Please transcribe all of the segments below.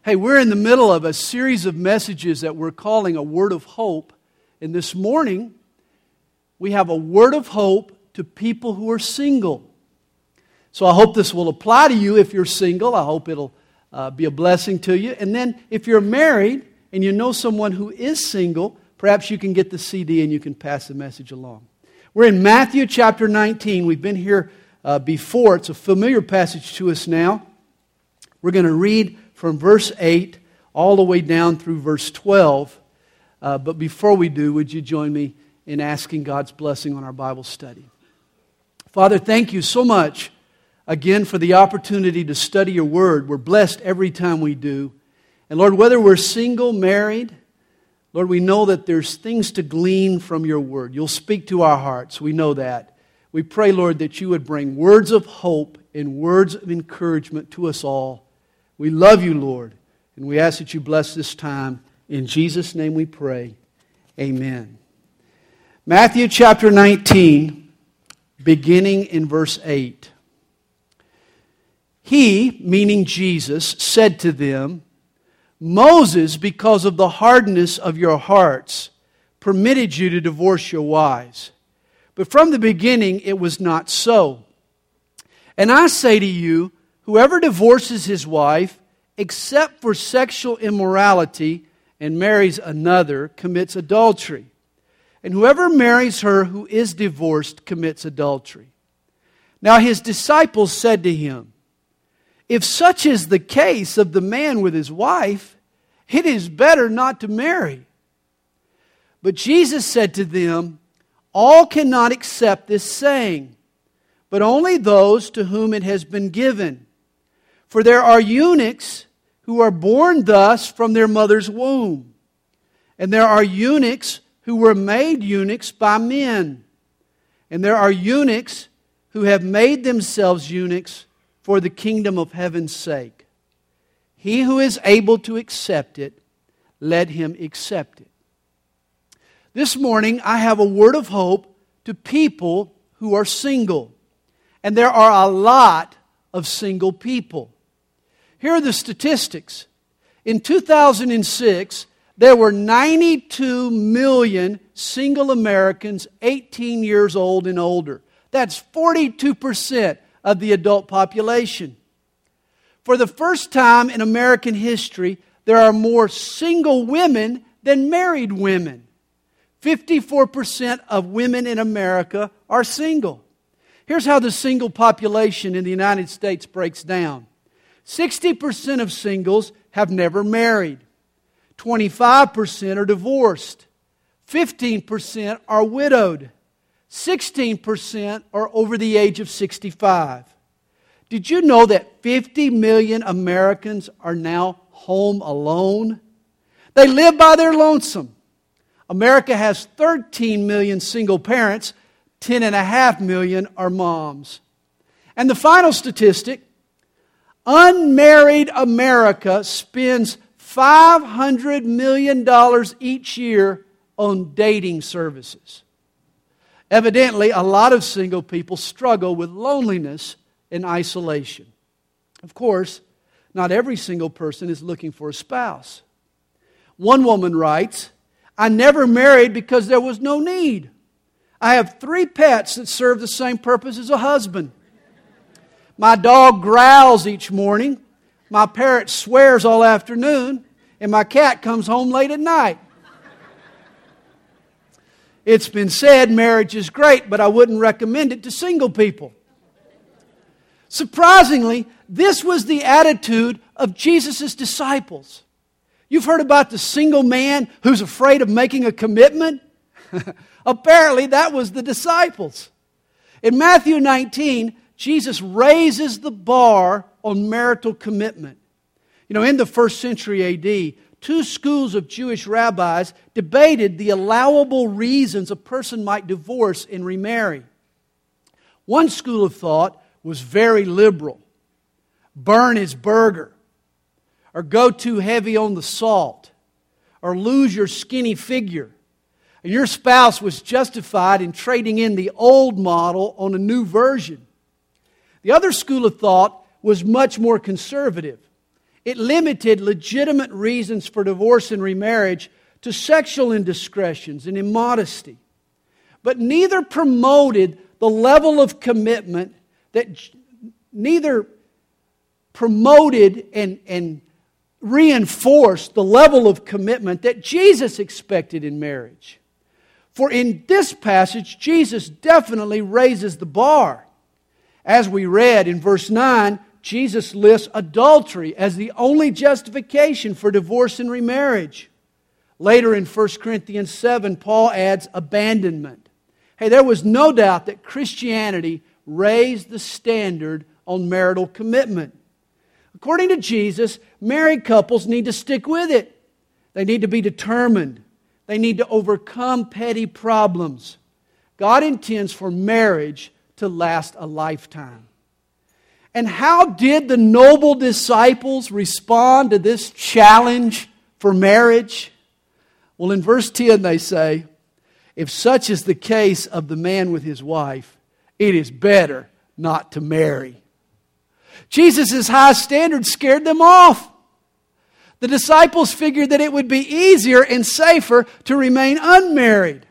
Hey, we're in the middle of a series of messages that we're calling a word of hope. And this morning, we have a word of hope to people who are single. So I hope this will apply to you if you're single. I hope it'll be a blessing to you. And then if you're married and you know someone who is single, perhaps you can get the CD and you can pass the message along. We're in Matthew chapter 19. We've been here before. It's a familiar passage to us now. We're going to read from verse 8 all the way down through verse 12. But before we do, would you join me in asking God's blessing on our Bible study? Father, thank you so much again for the opportunity to study your word. We're blessed every time we do. And Lord, whether we're single, married, Lord, we know that there's things to glean from your word. You'll speak to our hearts. We know that. We pray, Lord, that you would bring words of hope and words of encouragement to us all. We love you, Lord, and we ask that you bless this time. In Jesus' name we pray. Amen. Matthew chapter 19, beginning in verse 8. He, meaning Jesus, said to them, Moses, because of the hardness of your hearts, permitted you to divorce your wives. But from the beginning it was not so. And I say to you, whoever divorces his wife, except for sexual immorality, and marries another, commits adultery. And whoever marries her who is divorced commits adultery. Now his disciples said to him, if such is the case of the man with his wife, it is better not to marry. But Jesus said to them, all cannot accept this saying, but only those to whom it has been given. For there are eunuchs who are born thus from their mother's womb. And there are eunuchs who were made eunuchs by men. And there are eunuchs who have made themselves eunuchs for the kingdom of heaven's sake. He who is able to accept it, let him accept it. This morning I have a word of hope to people who are single. And there are a lot of single people. Here are the statistics. In 2006, there were 92 million single Americans 18 years old and older. That's 42% of the adult population. For the first time in American history, there are more single women than married women. 54% of women in America are single. Here's how the single population in the United States breaks down. 60% of singles have never married. 25% are divorced. 15% are widowed. 16% are over the age of 65. Did you know that 50 million Americans are now home alone? They live by their lonesome. America has 13 million single parents. 10.5 million are moms. And the final statistic, unmarried America spends $500 million each year on dating services. Evidently, a lot of single people struggle with loneliness and isolation. Of course, not every single person is looking for a spouse. One woman writes, I never married because there was no need. I have 3 pets that serve the same purpose as a husband. My dog growls each morning, my parrot swears all afternoon, and my cat comes home late at night. It's been said marriage is great, but I wouldn't recommend it to single people. Surprisingly, this was the attitude of Jesus' disciples. You've heard about the single man who's afraid of making a commitment? Apparently, that was the disciples. In Matthew 19, Jesus raises the bar on marital commitment. You know, in the first century A.D., 2 schools of Jewish rabbis debated the allowable reasons a person might divorce and remarry. One school of thought was very liberal. Burn his burger, or go too heavy on the salt, or lose your skinny figure. And your spouse was justified in trading in the old model on a new version. The other school of thought was much more conservative. It limited legitimate reasons for divorce and remarriage to sexual indiscretions and immodesty. But neither promoted the level of commitment neither promoted and reinforced the level of commitment that Jesus expected in marriage. For in this passage, Jesus definitely raises the bar. As we read in verse 9, Jesus lists adultery as the only justification for divorce and remarriage. Later in 1 Corinthians 7, Paul adds abandonment. Hey, there was no doubt that Christianity raised the standard on marital commitment. According to Jesus, married couples need to stick with it. They need to be determined. They need to overcome petty problems. God intends for marriage to last a lifetime. And how did the noble disciples respond to this challenge for marriage? Well, in verse 10 they say, if such is the case of the man with his wife, it is better not to marry. Jesus' high standard scared them off. The disciples figured that it would be easier and safer to remain unmarried.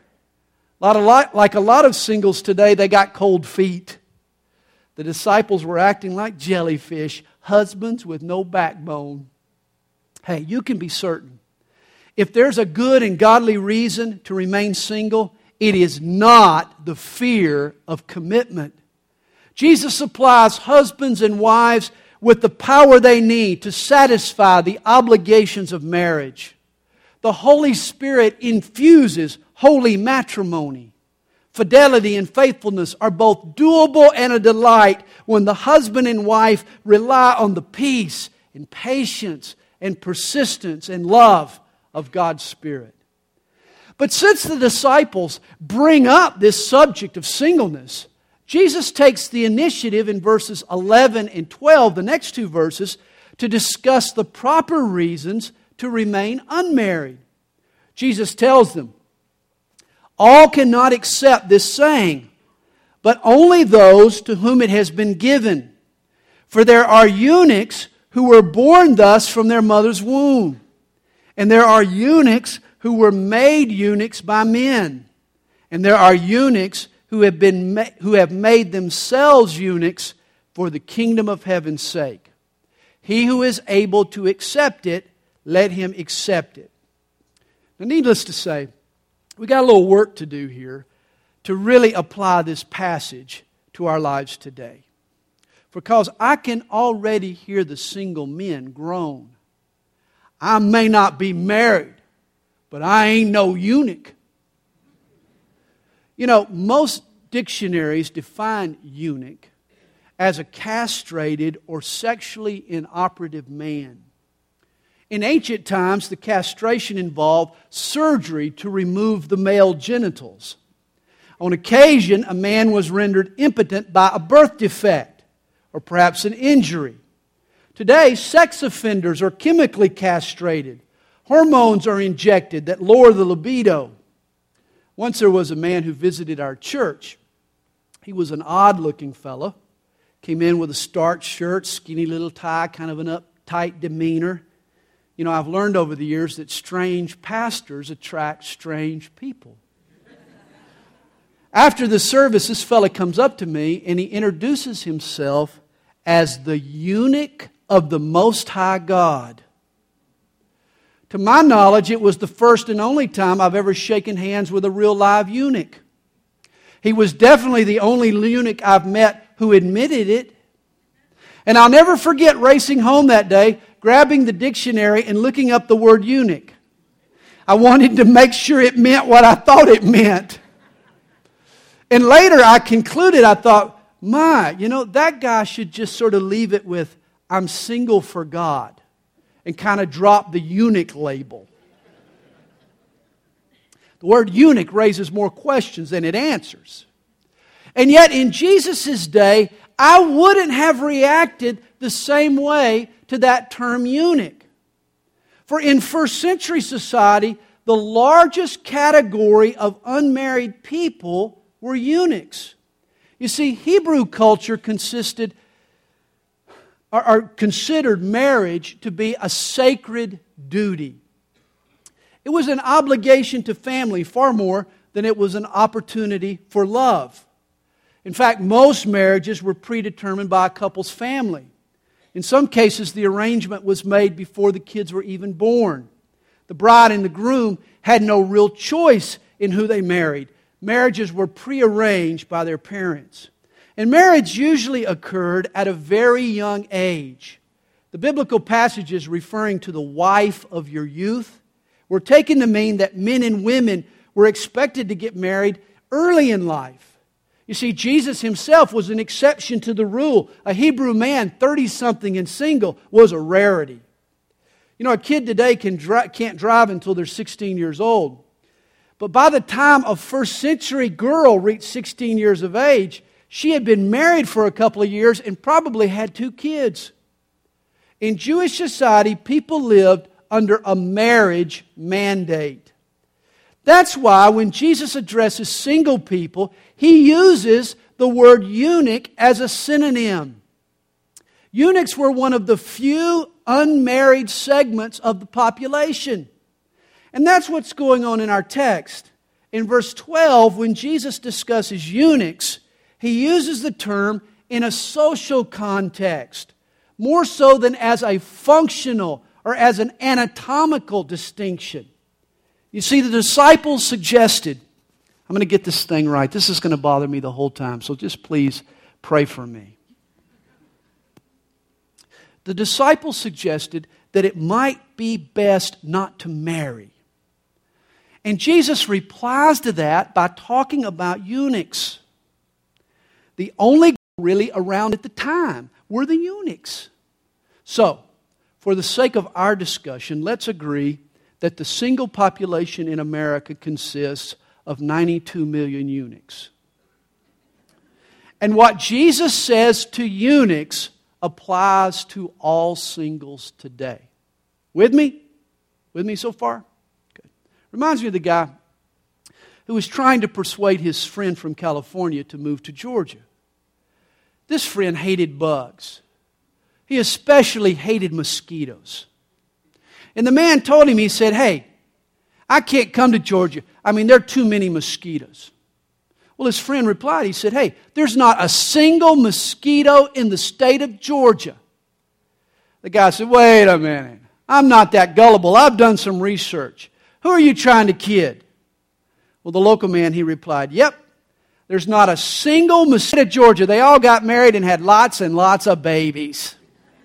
Like a lot of singles today, they got cold feet. The disciples were acting like jellyfish, husbands with no backbone. Hey, you can be certain. If there's a good and godly reason to remain single, it is not the fear of commitment. Jesus supplies husbands and wives with the power they need to satisfy the obligations of marriage. The Holy Spirit infuses holy matrimony. Fidelity and faithfulness are both doable and a delight when the husband and wife rely on the peace and patience and persistence and love of God's Spirit. But since the disciples bring up this subject of singleness, Jesus takes the initiative in verses 11 and 12, the next two verses, to discuss the proper reasons to remain unmarried. Jesus tells them, all cannot accept this saying, but only those to whom it has been given. For there are eunuchs who were born thus from their mother's womb, and there are eunuchs who were made eunuchs by men, and there are eunuchs who have made themselves eunuchs for the kingdom of heaven's sake. He who is able to accept it, let him accept it. Now, needless to say, we got a little work to do here to really apply this passage to our lives today. Because I can already hear the single men groan. I may not be married, but I ain't no eunuch. You know, most dictionaries define eunuch as a castrated or sexually inoperative man. In ancient times, the castration involved surgery to remove the male genitals. On occasion, a man was rendered impotent by a birth defect or perhaps an injury. Today, sex offenders are chemically castrated. Hormones are injected that lower the libido. Once there was a man who visited our church. He was an odd-looking fellow. Came in with a starched shirt, skinny little tie, kind of an uptight demeanor. You know, I've learned over the years that strange pastors attract strange people. After the service, this fella comes up to me and he introduces himself as the eunuch of the Most High God. To my knowledge, it was the first and only time I've ever shaken hands with a real live eunuch. He was definitely the only eunuch I've met who admitted it. And I'll never forget racing home that day, grabbing the dictionary and looking up the word eunuch. I wanted to make sure it meant what I thought it meant. And later I concluded, I thought, that guy should just sort of leave it with, I'm single for God, and kind of drop the eunuch label. The word eunuch raises more questions than it answers. And yet in Jesus' day, I wouldn't have reacted the same way to that term eunuch. For in first century society, the largest category of unmarried people were eunuchs. You see, Hebrew culture or considered marriage to be a sacred duty. It was an obligation to family far more than it was an opportunity for love. In fact, most marriages were predetermined by a couple's family. In some cases, the arrangement was made before the kids were even born. The bride and the groom had no real choice in who they married. Marriages were prearranged by their parents. And marriage usually occurred at a very young age. The biblical passages referring to the wife of your youth were taken to mean that men and women were expected to get married early in life. You see, Jesus himself was an exception to the rule. A Hebrew man, 30-something and single, was a rarity. You know, a kid today can't drive until they're 16 years old. But by the time a first-century girl reached 16 years of age, she had been married for a couple of years and probably had 2 kids. In Jewish society, people lived under a marriage mandate. That's why when Jesus addresses single people, He uses the word eunuch as a synonym. Eunuchs were one of the few unmarried segments of the population. And that's what's going on in our text. In verse 12, when Jesus discusses eunuchs, He uses the term in a social context, more so than as a functional or as an anatomical distinction. You see, the disciples suggested, I'm going to get this thing right. This is going to bother me the whole time, so just please pray for me. The disciples suggested that it might be best not to marry. And Jesus replies to that by talking about eunuchs. The only really around at the time were the eunuchs. So, for the sake of our discussion, let's agree that the single population in America consists of 92 million eunuchs. And what Jesus says to eunuchs applies to all singles today. With me? With me so far? Good. Reminds me of the guy who was trying to persuade his friend from California to move to Georgia. This friend hated bugs. He especially hated mosquitoes. And the man told him, he said, hey, I can't come to Georgia. I mean, there are too many mosquitoes. Well, his friend replied, he said, hey, there's not a single mosquito in the state of Georgia. The guy said, wait a minute. I'm not that gullible. I've done some research. Who are you trying to kid? Well, the local man, he replied, yep, there's not a single mosquito in Georgia. They all got married and had lots and lots of babies.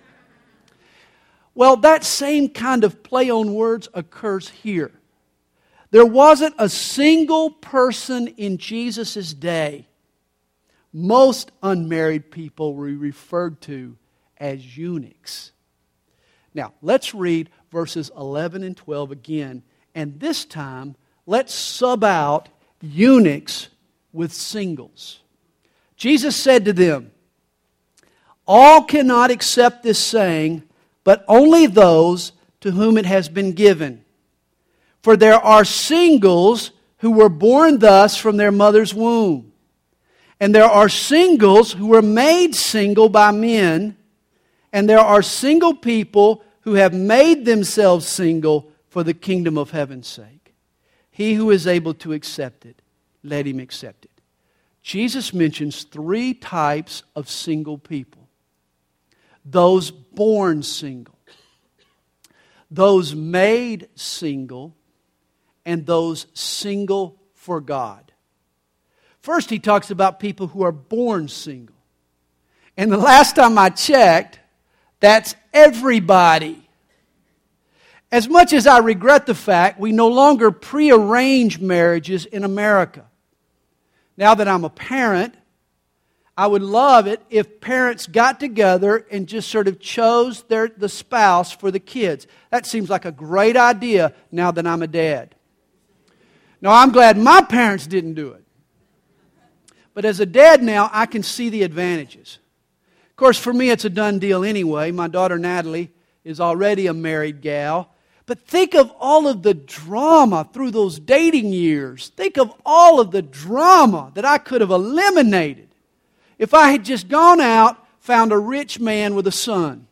Well, that same kind of play on words occurs here. There wasn't a single person in Jesus' day. Most unmarried people were referred to as eunuchs. Now, let's read verses 11 and 12 again. And this time, let's sub out eunuchs with singles. Jesus said to them, all cannot accept this saying, but only those to whom it has been given. For there are singles who were born thus from their mother's womb. And there are singles who were made single by men. And there are single people who have made themselves single for the kingdom of heaven's sake. He who is able to accept it, let him accept it. Jesus mentions 3 types of single people. Those born single, those made single, and those single for God. First, he talks about people who are born single. And the last time I checked, that's everybody. As much as I regret the fact we no longer prearrange marriages in America. Now that I'm a parent, I would love it if parents got together and just sort of chose the spouse for the kids. That seems like a great idea now that I'm a dad. Now, I'm glad my parents didn't do it. But as a dad now, I can see the advantages. Of course, for me, it's a done deal anyway. My daughter Natalie is already a married gal. But think of all of the drama through those dating years. Think of all of the drama that I could have eliminated if I had just gone out, found a rich man with a son.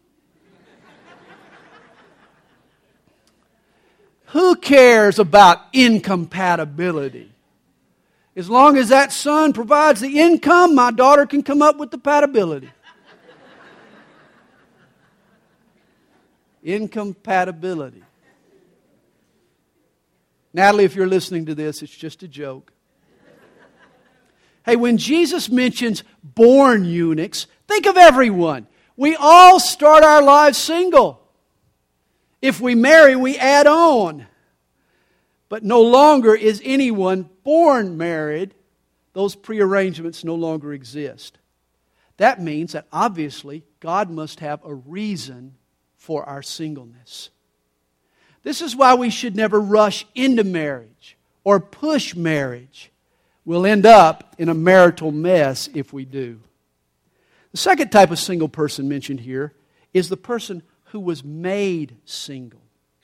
Who cares about incompatibility? As long as that son provides the income, my daughter can come up with the compatibility. Incompatibility. Natalie, if you're listening to this, it's just a joke. Hey, when Jesus mentions born eunuchs, think of everyone. We all start our lives single. If we marry, we add on. But no longer is anyone born married. Those prearrangements no longer exist. That means that obviously God must have a reason for our singleness. This is why we should never rush into marriage or push marriage. We'll end up in a marital mess if we do. The second type of single person mentioned here is the person who was made single.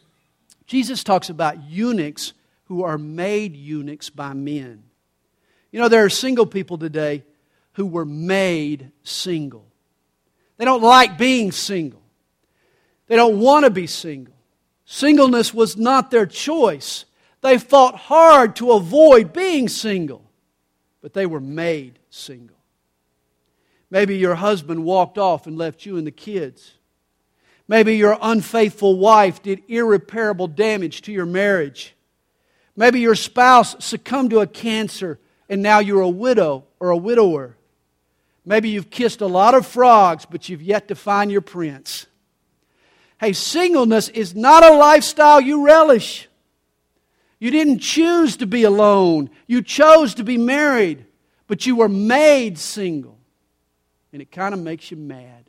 Jesus talks about eunuchs who are made eunuchs by men. You know, there are single people today who were made single. They don't like being single. They don't want to be single. Singleness was not their choice. They fought hard to avoid being single, but they were made single. Maybe your husband walked off and left you and the kids. Maybe your unfaithful wife did irreparable damage to your marriage. Maybe your spouse succumbed to a cancer and now you're a widow or a widower. Maybe you've kissed a lot of frogs, but you've yet to find your prince. Hey, singleness is not a lifestyle you relish. You didn't choose to be alone. You chose to be married, but you were made single. And it kind of makes you mad.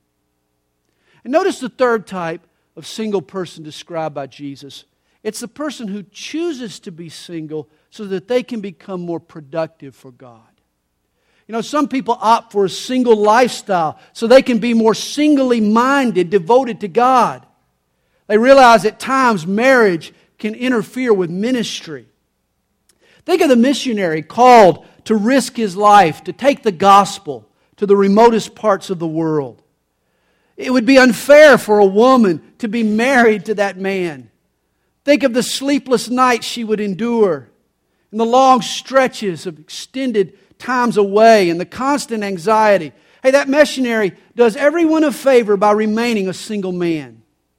And notice the third type of single person described by Jesus. It's the person who chooses to be single so that they can become more productive for God. You know, some people opt for a single lifestyle so they can be more singly minded, devoted to God. They realize at times marriage can interfere with ministry. Think of the missionary called to risk his life, to take the gospel to the remotest parts of the world. It would be unfair for a woman to be married to that man. Think of the sleepless nights she would endure, and the long stretches of extended times away, and the constant anxiety. Hey, that missionary does everyone a favor by remaining a single man.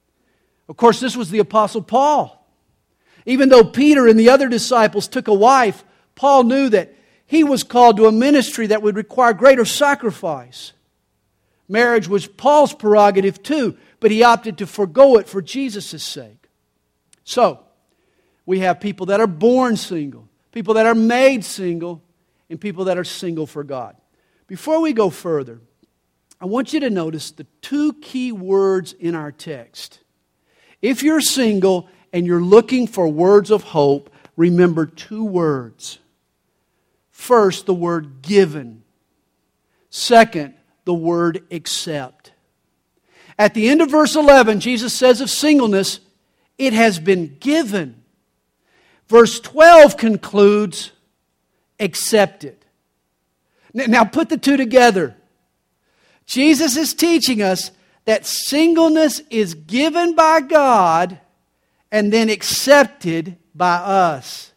Of course, this was the Apostle Paul. Even though Peter and the other disciples took a wife, Paul knew that he was called to a ministry that would require greater sacrifice. Marriage was Paul's prerogative too, but he opted to forego it for Jesus' sake. So, we have people that are born single, people that are made single, and people that are single for God. Before we go further, I want you to notice the two key words in our text. If you're single and you're looking for words of hope, remember two words. First, the word given. Second, the word accept. At the end of verse 11, Jesus says of singleness, it has been given. Verse 12 concludes, accepted. Now put the two together. Jesus is teaching us that singleness is given by God and then accepted by us.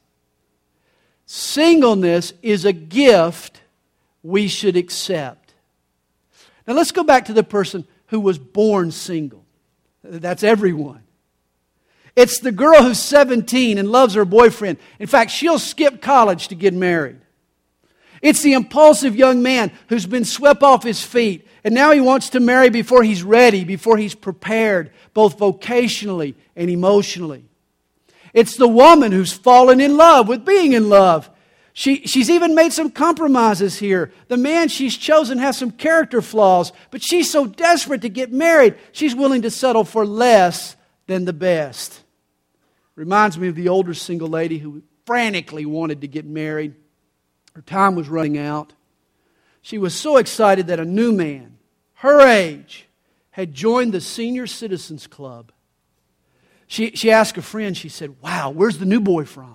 Singleness is a gift we should accept. Now let's go back to the person who was born single. That's everyone. It's the girl who's 17 and loves her boyfriend. In fact, she'll skip college to get married. It's the impulsive young man who's been swept off his feet, and now he wants to marry before he's ready, before he's prepared, both vocationally and emotionally. It's the woman who's fallen in love with being in love. She's even made some compromises here. The man she's chosen has some character flaws, but she's so desperate to get married, she's willing to settle for less than the best. Reminds me of the older single lady who frantically wanted to get married. Her time was running out. She was so excited that a new man, her age, had joined the Senior Citizens Club. She asked a friend, she said, "Wow, where's the new boy from?"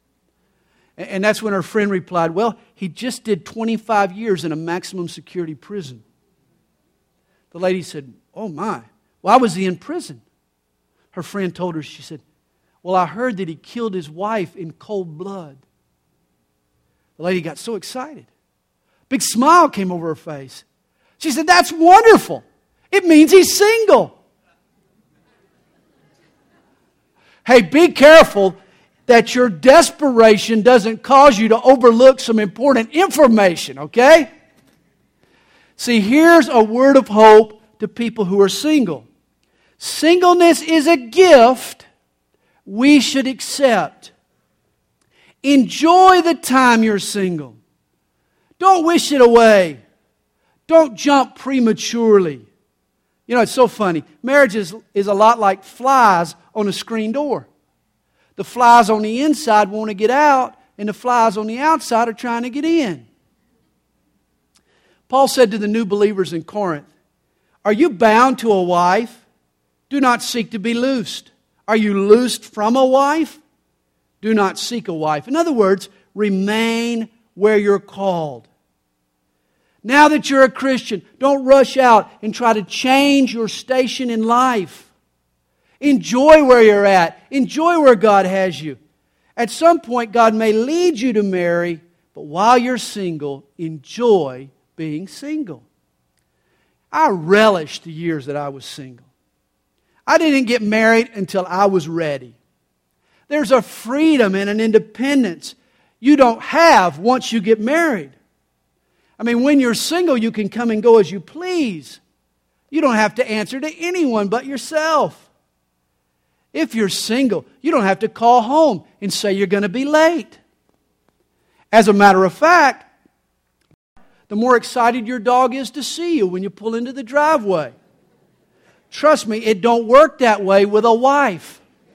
And that's when her friend replied, "Well, he just did 25 years in a maximum security prison." The lady said, "Oh my, why was he in prison?" Her friend told her, she said, "Well, I heard that he killed his wife in cold blood." The lady got so excited. Big smile came over her face. She said, "That's wonderful. It means he's single." Hey, be careful that your desperation doesn't cause you to overlook some important information, okay? See, here's a word of hope to people who are single. Singleness is a gift we should accept. Enjoy the time you're single. Don't wish it away. Don't jump prematurely. You know, it's so funny. Marriage is a lot like flies on a screen door. The flies on the inside want to get out, and the flies on the outside are trying to get in. Paul said to the new believers in Corinth, "Are you bound to a wife? Do not seek to be loosed. Are you loosed from a wife? Do not seek a wife." In other words, remain where you're called. Now that you're a Christian, don't rush out and try to change your station in life. Enjoy where you're at. Enjoy where God has you. At some point, God may lead you to marry, but while you're single, enjoy being single. I relished the years that I was single. I didn't get married until I was ready. There's a freedom and an independence you don't have once you get married. I mean, when you're single, you can come and go as you please. You don't have to answer to anyone but yourself. If you're single, you don't have to call home and say you're going to be late. As a matter of fact, the more excited your dog is to see you when you pull into the driveway. Trust me, it don't work that way with a wife.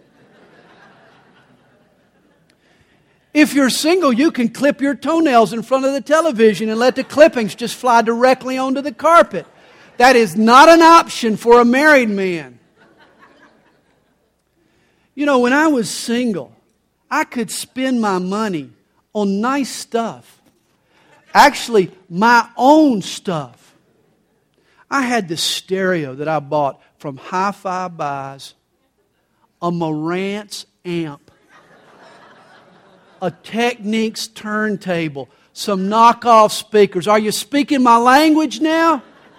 If you're single, you can clip your toenails in front of the television and let the clippings just fly directly onto the carpet. That is not an option for a married man. You know, when I was single, I could spend my money on nice stuff. Actually, my own stuff. I had the stereo that I bought from Hi-Fi Buys, a Marantz amp, a Technics turntable, some knockoff speakers. Are you speaking my language now?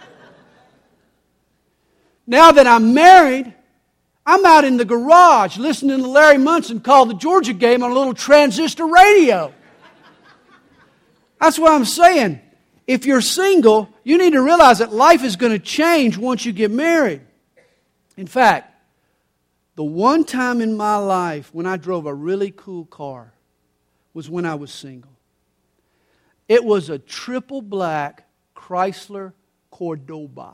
Now that I'm married, I'm out in the garage listening to Larry Munson call the Georgia game on a little transistor radio. That's what I'm saying. If you're single, you need to realize that life is going to change once you get married. In fact, the one time in my life when I drove a really cool car was when I was single. It was a triple black Chrysler Cordoba.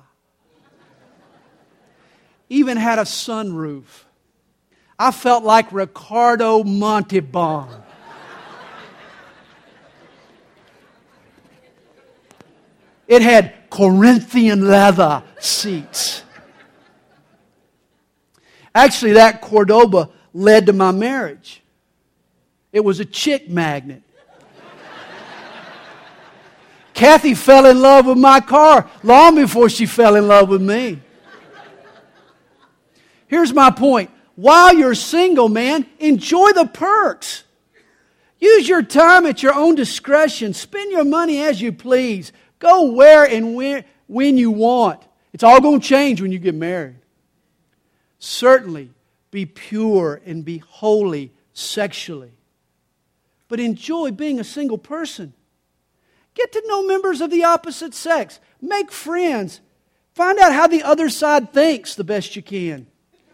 Even had a sunroof. I felt like Ricardo Montalban. It had Corinthian leather seats. Actually, that Cordoba led to my marriage. It was a chick magnet. Kathy fell in love with my car long before she fell in love with me. Here's my point. While you're single, man, enjoy the perks. Use your time at your own discretion. Spend your money as you please. Go where and when you want. It's all going to change when you get married. Certainly, be pure and be holy sexually. But enjoy being a single person. Get to know members of the opposite sex. Make friends. Find out how the other side thinks the best you can.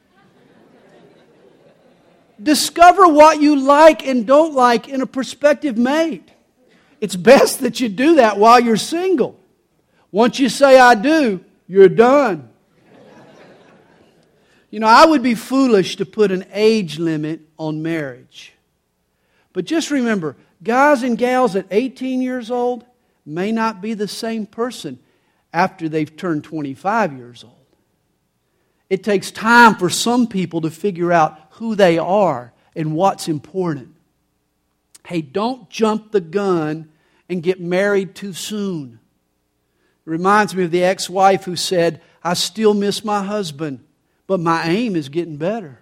Discover what you like and don't like in a prospective mate. It's best that you do that while you're single. Once you say, "I do," you're done. You know, I would be foolish to put an age limit on marriage. But just remember, guys and gals at 18 years old may not be the same person after they've turned 25 years old. It takes time for some people to figure out who they are and what's important. Hey, don't jump the gun and get married too soon. It reminds me of the ex-wife who said, I still miss my husband, but my aim is getting better.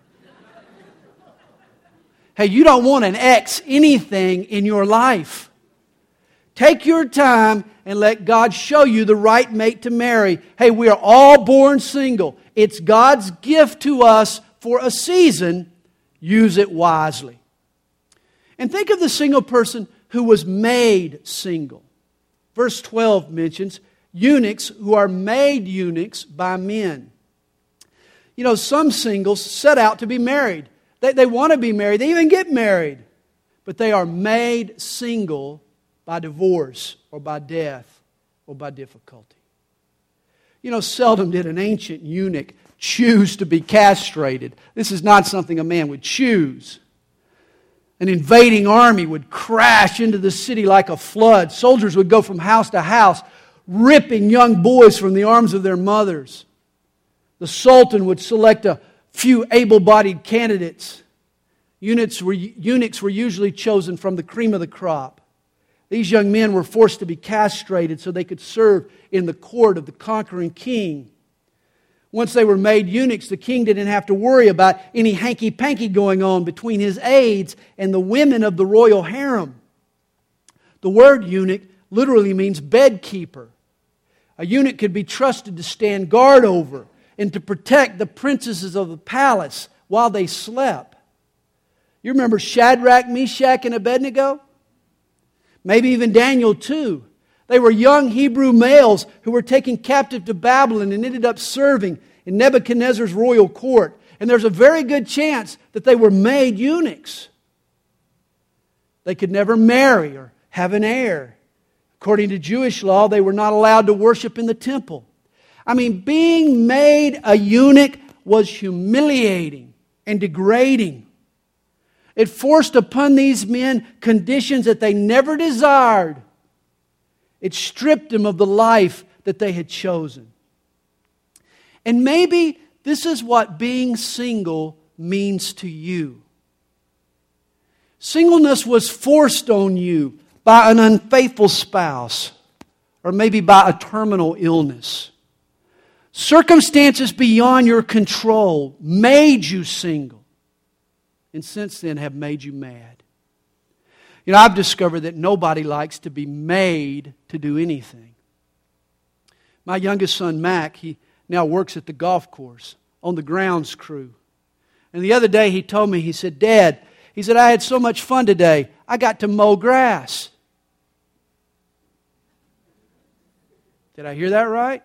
Hey, you don't want to X anything in your life. Take your time and let God show you the right mate to marry. Hey, we are all born single. It's God's gift to us for a season. Use it wisely. And think of the single person who was made single. Verse 12 mentions eunuchs who are made eunuchs by men. You know, some singles set out to be married. They want to be married. They even get married. But they are made single by divorce or by death or by difficulty. You know, seldom did an ancient eunuch choose to be castrated. This is not something a man would choose. An invading army would crash into the city like a flood. Soldiers would go from house to house, ripping young boys from the arms of their mothers. The Sultan would select a few able-bodied candidates. Eunuchs were usually chosen from the cream of the crop. These young men were forced to be castrated so they could serve in the court of the conquering king. Once they were made eunuchs, the king didn't have to worry about any hanky-panky going on between his aides and the women of the royal harem. The word eunuch literally means bedkeeper. A eunuch could be trusted to stand guard over and to protect the princesses of the palace while they slept. You remember Shadrach, Meshach, and Abednego? Maybe even Daniel too. They were young Hebrew males who were taken captive to Babylon and ended up serving in Nebuchadnezzar's royal court. And there's a very good chance that they were made eunuchs. They could never marry or have an heir. According to Jewish law, they were not allowed to worship in the temple. I mean, being made a eunuch was humiliating and degrading. It forced upon these men conditions that they never desired. It stripped them of the life that they had chosen. And maybe this is what being single means to you. Singleness was forced on you by an unfaithful spouse, or maybe by a terminal illness. Circumstances beyond your control made you single, and since then have made you mad. You know, I've discovered that nobody likes to be made to do anything. My youngest son, Mac, he now works at the golf course on the grounds crew. And the other day he told me, he said, "Dad," he said, "I had so much fun today. I got to mow grass." Did I hear that right?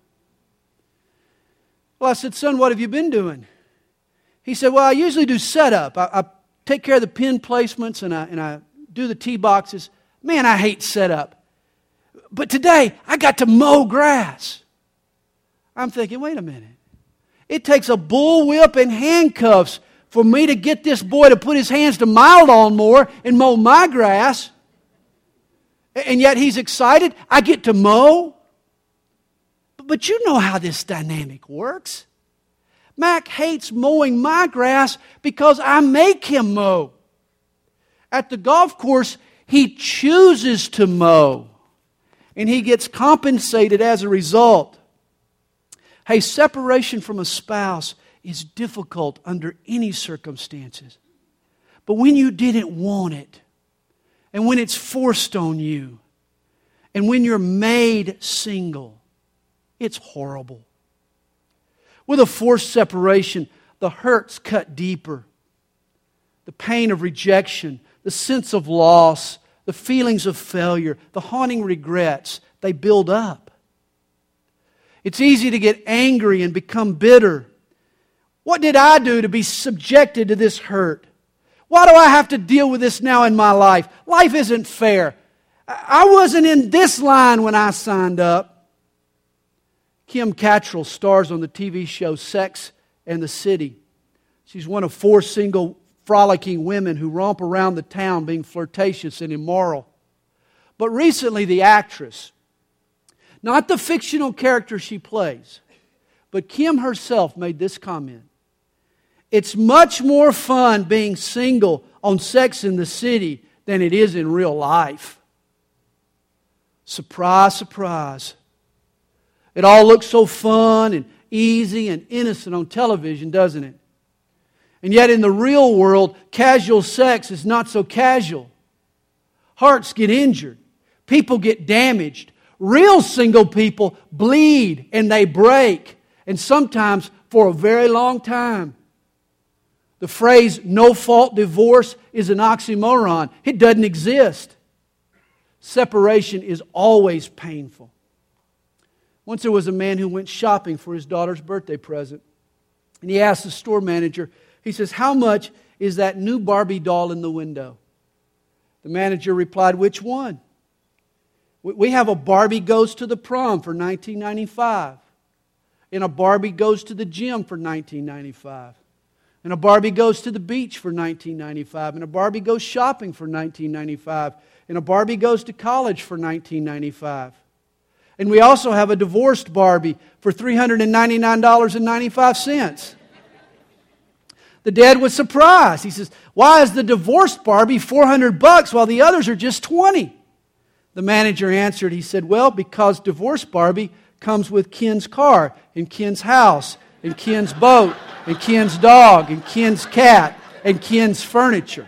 Well, I said, "Son, what have you been doing?" He said, "Well, I usually do setup. I take care of the pin placements and I do the tee boxes. Man, I hate setup. But today, I got to mow grass." I'm thinking, wait a minute. It takes a bullwhip and handcuffs for me to get this boy to put his hands to my lawnmower and mow my grass. And yet he's excited. I get to mow. But you know how this dynamic works. Mac hates mowing my grass because I make him mow. At the golf course, he chooses to mow. And he gets compensated as a result. Hey, separation from a spouse is difficult under any circumstances. But when you didn't want it, and when it's forced on you, and when you're made single, it's horrible. With a forced separation, the hurts cut deeper. The pain of rejection, the sense of loss, the feelings of failure, the haunting regrets, they build up. It's easy to get angry and become bitter. What did I do to be subjected to this hurt? Why do I have to deal with this now in my life? Life isn't fair. I wasn't in this line when I signed up. Kim Cattrall stars on the TV show Sex and the City. She's one of 4 single, frolicking women who romp around the town being flirtatious and immoral. But recently the actress, not the fictional character she plays, but Kim herself made this comment. "It's much more fun being single on Sex and the City than it is in real life." Surprise, surprise. It all looks so fun and easy and innocent on television, doesn't it? And yet in the real world, casual sex is not so casual. Hearts get injured. People get damaged. Real single people bleed and they break. And sometimes for a very long time. The phrase no-fault divorce is an oxymoron. It doesn't exist. Separation is always painful. Once there was a man who went shopping for his daughter's birthday present. And he asked the store manager, he says, "How much is that new Barbie doll in the window?" The manager replied, "Which one?" "We have a Barbie Goes to the Prom for $19.95. And a Barbie Goes to the Gym for $19.95. And a Barbie Goes to the Beach for $19.95. And a Barbie Goes Shopping for $19.95. And a Barbie Goes to College for $19.95. And we also have a divorced Barbie for $399.95. The dad was surprised. He says, "Why is the divorced Barbie $400 while the others are just $20?" The manager answered, he said, "Well, because divorced Barbie comes with Ken's car and Ken's house and Ken's boat and Ken's dog and Ken's cat and Ken's furniture."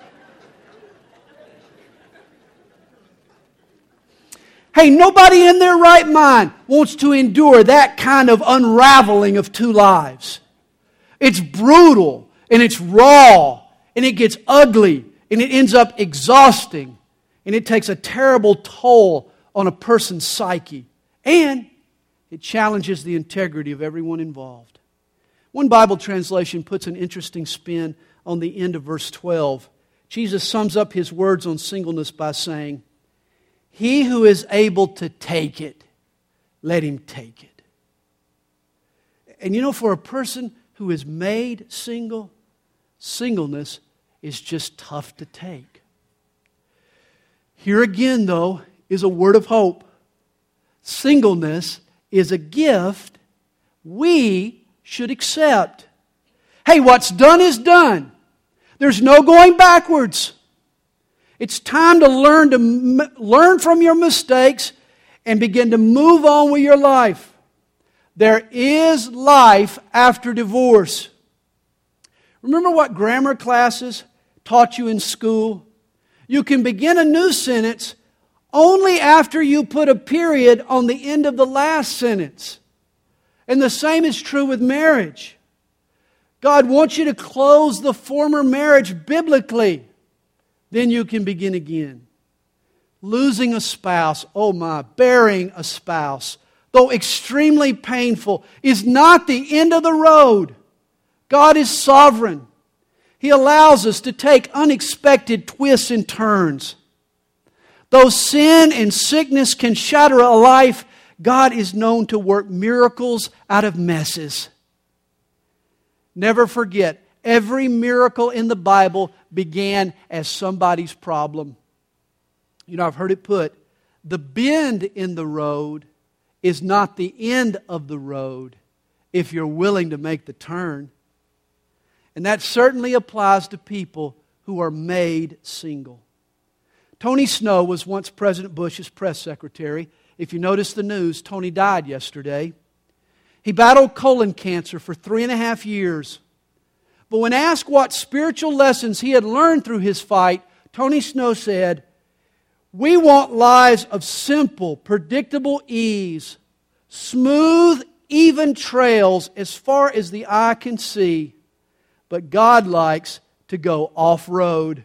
Hey, nobody in their right mind wants to endure that kind of unraveling of two lives. It's brutal, and it's raw, and it gets ugly, and it ends up exhausting, and it takes a terrible toll on a person's psyche, and it challenges the integrity of everyone involved. One Bible translation puts an interesting spin on the end of verse 12. Jesus sums up His words on singleness by saying, "He who is able to take it, let him take it." And you know, for a person who is made single, singleness is just tough to take. Here again, though, is a word of hope. Singleness is a gift we should accept. Hey, what's done is done. There's no going backwards. It's time to learn from your mistakes and begin to move on with your life. There is life after divorce. Remember what grammar classes taught you in school? You can begin a new sentence only after you put a period on the end of the last sentence. And the same is true with marriage. God wants you to close the former marriage biblically. Then you can begin again. Losing a spouse, burying a spouse, though extremely painful, is not the end of the road. God is sovereign. He allows us to take unexpected twists and turns. Though sin and sickness can shatter a life, God is known to work miracles out of messes. Never forget, every miracle in the Bible began as somebody's problem. You know, I've heard it put, the bend in the road is not the end of the road if you're willing to make the turn. And that certainly applies to people who are made single. Tony Snow was once President Bush's press secretary. If you notice the news, Tony died yesterday. He battled colon cancer for 3.5 years. But when asked what spiritual lessons he had learned through his fight, Tony Snow said, "We want lives of simple, predictable ease, smooth, even trails as far as the eye can see. But God likes to go off-road."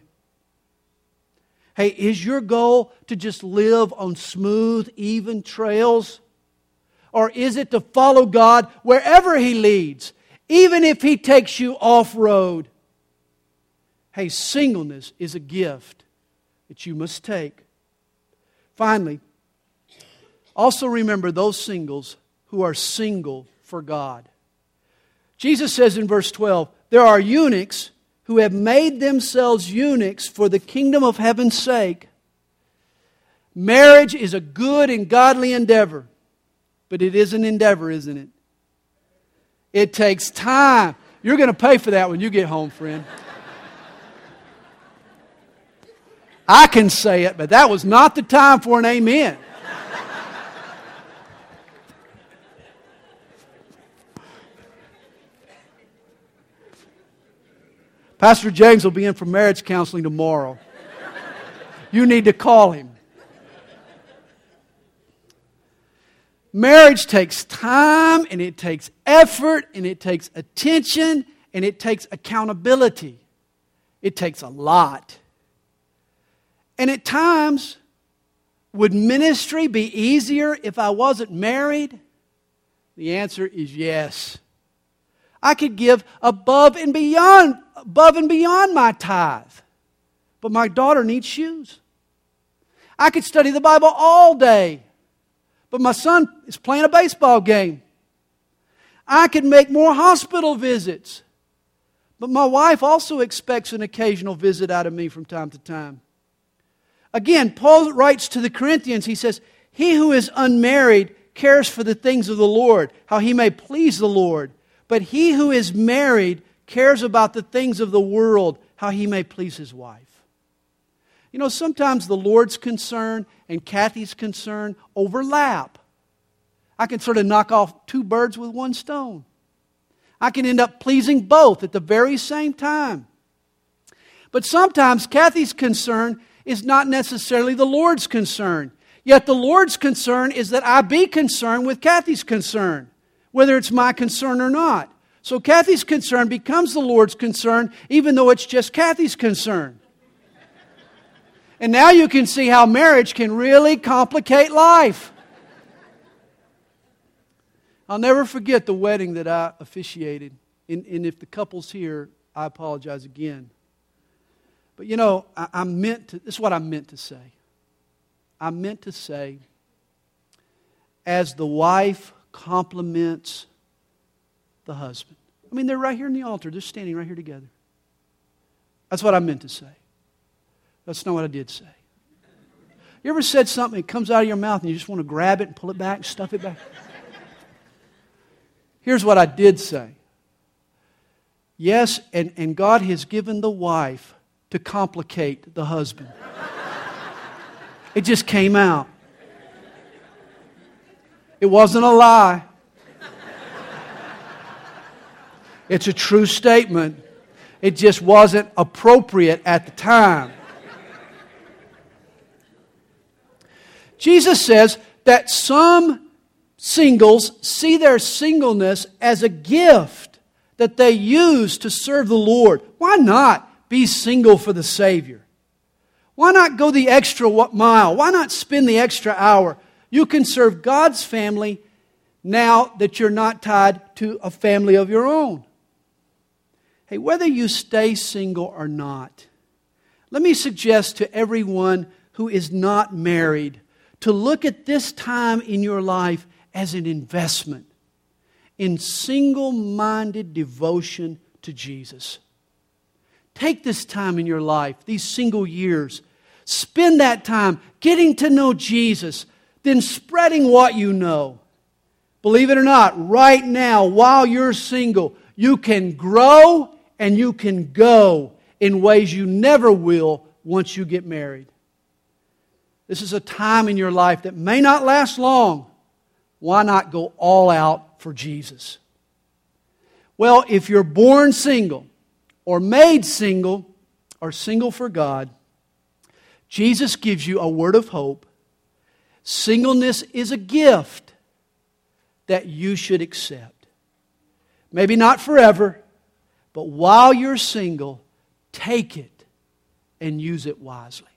Hey, is your goal to just live on smooth, even trails? Or is it to follow God wherever He leads, even if He takes you off-road? Hey, singleness is a gift that you must take. Finally, also remember those singles who are single for God. Jesus says in verse 12, there are eunuchs who have made themselves eunuchs for the kingdom of heaven's sake. Marriage is a good and godly endeavor, but it is an endeavor, isn't it? It takes time. You're going to pay for that when you get home, friend. I can say it, but that was not the time for an amen. Pastor James will be in for marriage counseling tomorrow. You need to call him. Marriage takes time, and it takes effort, and it takes attention, and it takes accountability. It takes a lot. And at times, would ministry be easier if I wasn't married? The answer is yes. I could give above and beyond my tithe. But my daughter needs shoes. I could study the Bible all day. But my son is playing a baseball game. I could make more hospital visits. But my wife also expects an occasional visit out of me from time to time. Again, Paul writes to the Corinthians, he says, "He who is unmarried cares for the things of the Lord, how he may please the Lord. But he who is married cares about the things of the world, how he may please his wife." You know, sometimes the Lord's concern and Kathy's concern overlap. I can sort of knock off two birds with one stone. I can end up pleasing both at the very same time. But sometimes Kathy's concern is not necessarily the Lord's concern. Yet the Lord's concern is that I be concerned with Kathy's concern, whether it's my concern or not. So Kathy's concern becomes the Lord's concern, even though it's just Kathy's concern. And now you can see how marriage can really complicate life. I'll never forget the wedding that I officiated. And if the couple's here, I apologize again. But you know, this is what I meant to say. I meant to say, as the wife compliments the husband. I mean, they're right here in the altar. They're standing right here together. That's what I meant to say. That's not what I did say. You ever said something that comes out of your mouth and you just want to grab it and pull it back and stuff it back? Here's what I did say. Yes, and God has given the wife to complicate the husband. It just came out. It wasn't a lie. It's a true statement. It just wasn't appropriate at the time. Jesus says that some singles see their singleness as a gift that they use to serve the Lord. Why not be single for the Savior? Why not go the extra mile? Why not spend the extra hour? You can serve God's family now that you're not tied to a family of your own. Hey, whether you stay single or not, let me suggest to everyone who is not married to look at this time in your life as an investment in single-minded devotion to Jesus. Take this time in your life, these single years. Spend that time getting to know Jesus, then spreading what you know. Believe it or not, right now, while you're single, you can grow and you can go in ways you never will once you get married. This is a time in your life that may not last long. Why not go all out for Jesus? Well, if you're born single, or made single, or single for God, Jesus gives you a word of hope. Singleness is a gift that you should accept. Maybe not forever, but while you're single, take it and use it wisely.